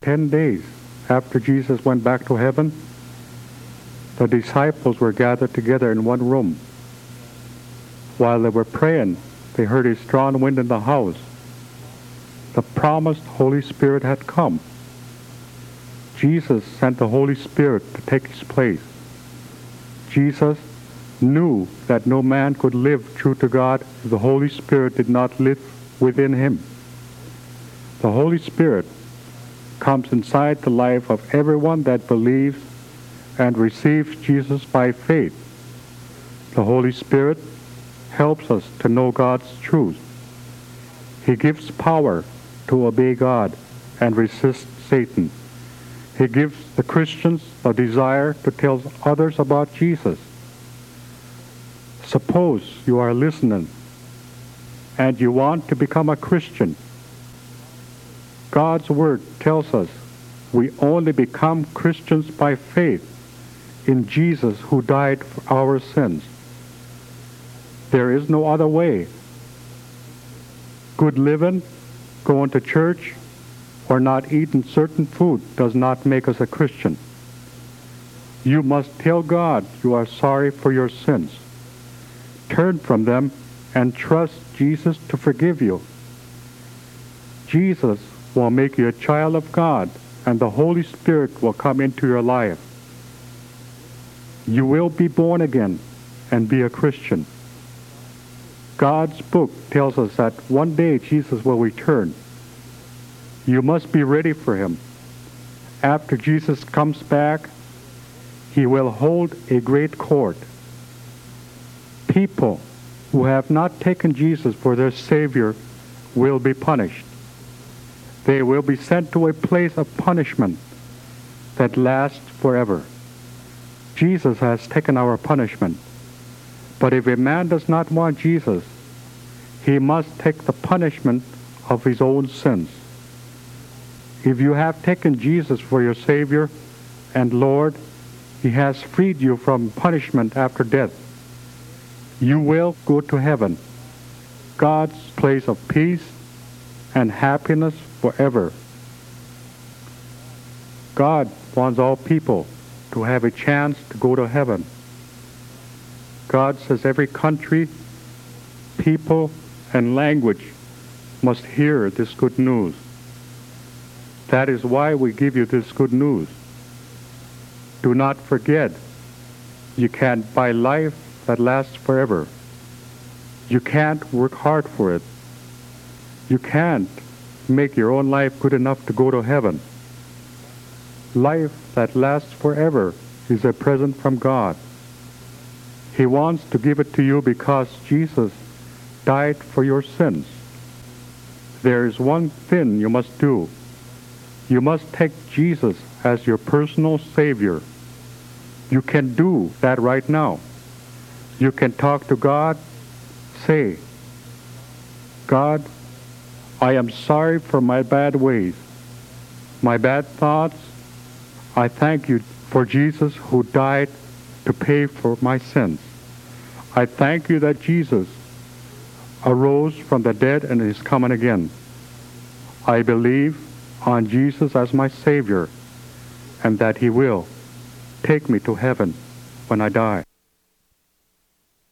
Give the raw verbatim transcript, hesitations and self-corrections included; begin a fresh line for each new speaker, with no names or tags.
Ten days after Jesus went back to heaven, the disciples were gathered together in one room. While they were praying, they heard a strong wind in the house. The promised Holy Spirit had come. Jesus sent the Holy Spirit to take his place. Jesus knew that no man could live true to God if the Holy Spirit did not live within him. The Holy Spirit comes inside the life of everyone that believes and receives Jesus by faith. The Holy Spirit helps us to know God's truth. He gives power to obey God and resist Satan. He gives the Christians a desire to tell others about Jesus. Suppose you are listening and you want to become a Christian. God's Word tells us we only become Christians by faith in Jesus who died for our sins. There is no other way. Good living, going to church, or not eating certain food does not make us a Christian. You must tell God you are sorry for your sins. Turn from them and trust Jesus to forgive you. Jesus will make you a child of God, and the Holy Spirit will come into your life. You will be born again and be a Christian. God's book tells us that one day Jesus will return. You must be ready for him. After Jesus comes back, he will hold a great court. People who have not taken Jesus for their Savior will be punished. They will be sent to a place of punishment that lasts forever. Jesus has taken our punishment. But if a man does not want Jesus, he must take the punishment of his own sins. If you have taken Jesus for your Savior and Lord, he has freed you from punishment after death. You will go to heaven, God's place of peace and happiness forever. God wants all people to have a chance to go to heaven. God says every country, people, and language must hear this good news. That is why we give you this good news. Do not forget, you can't buy life that lasts forever. You can't work hard for it. You can't make your own life good enough to go to heaven. Life that lasts forever is a present from God. He wants to give it to you because Jesus died for your sins. There is one thing you must do. You must take Jesus as your personal Savior. You can do that right now. You can talk to God. Say, God, I am sorry for my bad ways, my bad thoughts. I thank you for Jesus who died to pay for my sins. I thank you that Jesus arose from the dead and is coming again. I believe on Jesus as my Savior and that he will take me to heaven when I die.